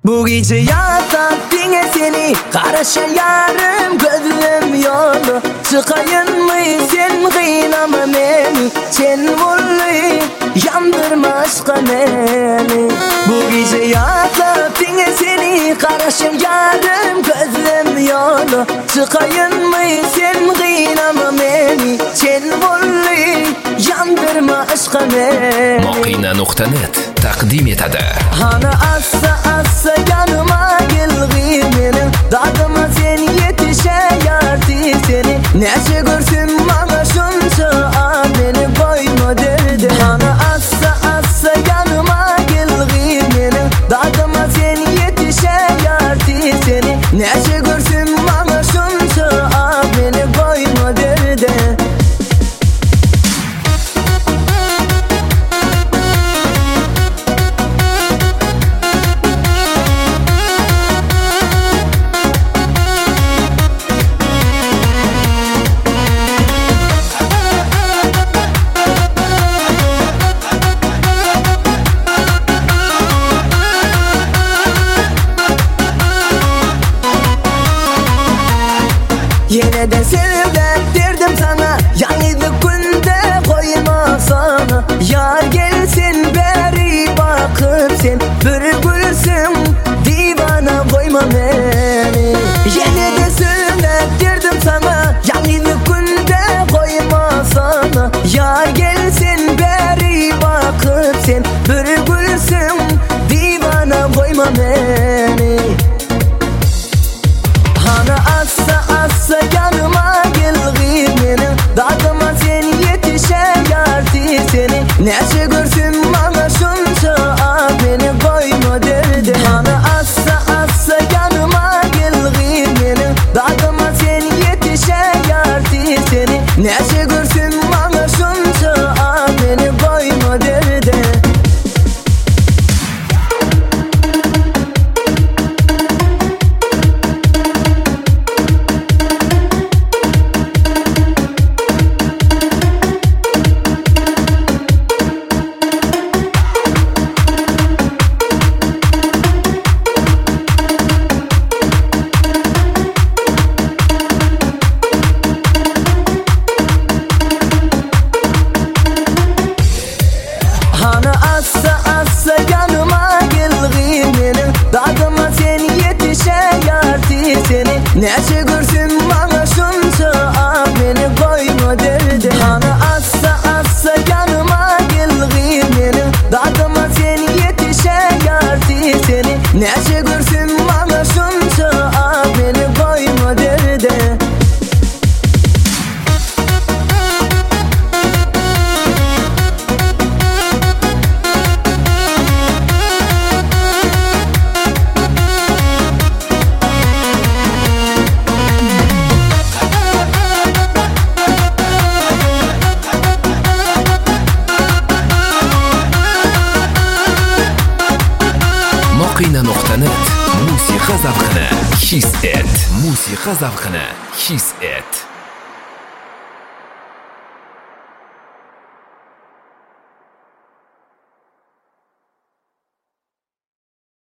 Bu gece yatak dine seni karışan yarım gözlüm yolu. Çıkayın mı sen kıynama beni, sen vulli yandırma aşka beni. Bu gece yatak dine seni karışan yarım gözlüm yolu. Çıkayın mı sen kıynama beni, sen vulli yandırma aşka beni. Moqina.net taqdim etadi. Hani assa yanıma gelgi benim, dadıma sen yetişeyardi seni. Neşe görsün bana şunca beni koyma derdi. Hani assa yanıma gelgi benim, dadıma sen yetişeyardi seni. Neşe görsün bana şunca beni koyma derdi. Yine de sevdirdim sana, yalnızlık günde koyma sana. Yar gelsin beri bakıp sen bir gülsün, divana koyma beni. Yine de sevdirdim sana, yalnızlık günde koyma sana. Yar gelsin beri bakıp sen bir gülsün, divana koyma beni. Hani assa yanıma gelgi benim, dadıma sen yetişeyardi seni. Neşe görsün bana şunca beni koyma derdi. Hani assa yanıma gelgi benim, dadıma sen yetişeyardi seni. Neşe görsün bana şunca beni koyma derdi. Hani assa yanıma gelgi benim, dadıma sen yetişeyardi seni. Neşe görsün bana şunca beni koyma derdi. Hani assa yanıma gelgi benim, dadıma sen yetişeyardi seni. Neşe görsün bana şunca beni koyma derdi. Moqina.net musiqa zavqini his et. Musiqa zavqini his et.